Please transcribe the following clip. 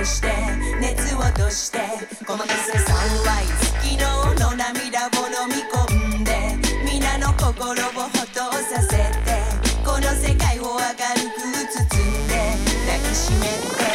して熱を落として細かすサンライズ昨日の涙を飲み込んで皆の心をほっとさせてこの世界を明るく包んで抱きしめて